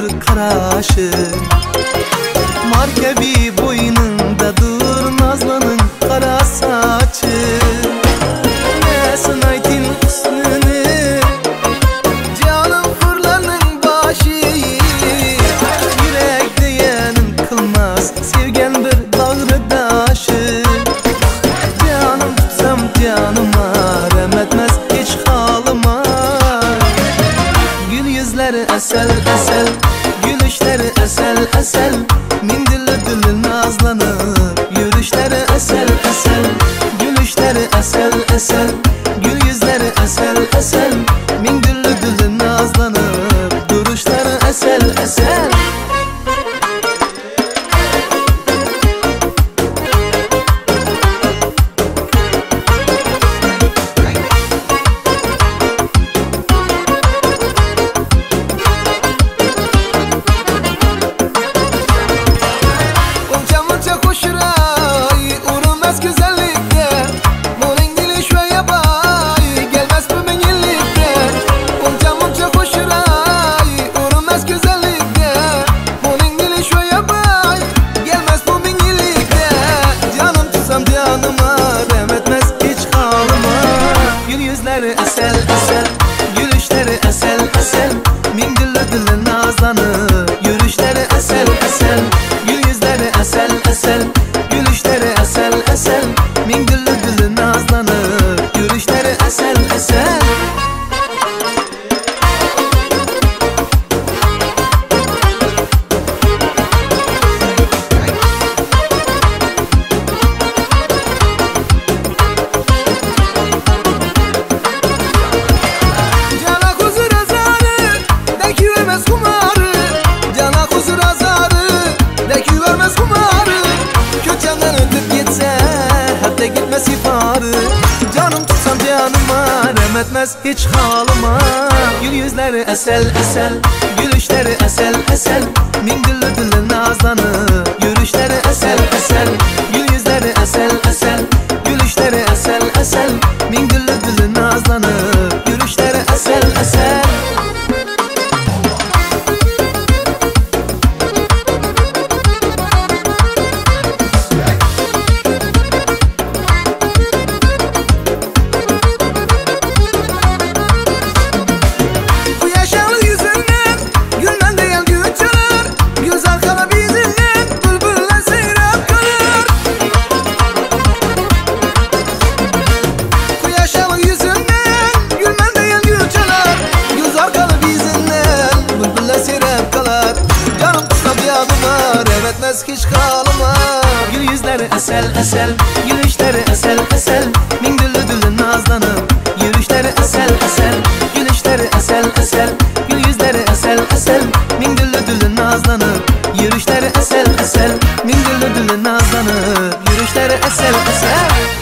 sevgendir karaşı. Markebi boynundadır Nazlı'nın kara saçı. Nesin aytin hüsnünü, canım fırlanın başı. Yürek diyenin kılmaz, sevgendir bağrıdaşı. Canım tutsam canıma, rem etmez hiç halıma. Gül yüzleri esel esel, gülüşleri esel esel. Min dilli dilli nazlanıp, yürüyüşleri esel esel. Gülüşleri esel esel, gül yüzleri esel esel. Min dilli dilli nazlanıp, duruşları esel esel. Esel esel, gülüşleri esel esel. Min dilli dilli nazlanıp, yürüyüşleri esel esel. Gül yüzleri esel esel, gülüşleri esel esel. Min dilli dilli nazlanıp, yürüyüşleri esel esel. Gitmez ifarı, canım tutsam canıma, rem etmez hiç halıma. Gül yüzleri esel esel, gülüşleri esel esel. Min dilli dilli nazlanıp, yürüyüşleri esel esel. Gül yüzleri esel esel, gülüşleri esel esel. Min dilli dilli nazlanıp, yürüyüşleri esel esel. Hiç halıma. Gül yüzleri esel esel, gülüşleri esel esel. Min dilli dilli nazlanıp, yürüyüşleri esel esel. Gülüşleri esel esel, gül yüzleri esel esel. Min dilli dilli nazlanıp, yürüyüşleri esel esel. Min dilli dilli nazlanıp, yürüyüşleri esel esel.